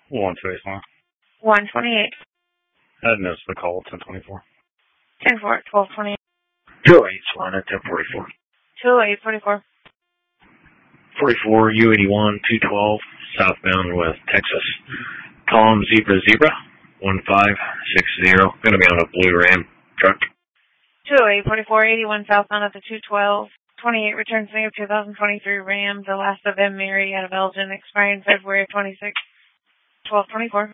1 space one. 128. I didn't notice the call at 1024. 10-4, 1228. 208 Solana, 1044. 208, 44. 44 U81 212 southbound West Texas. Column Zebra 1560. Going to be on a blue Ram truck. 208, 44, 81 southbound at the 212. 28 returns new 2023 Ram, the last of them Mary out of Elgin, expiring February 26, 1224.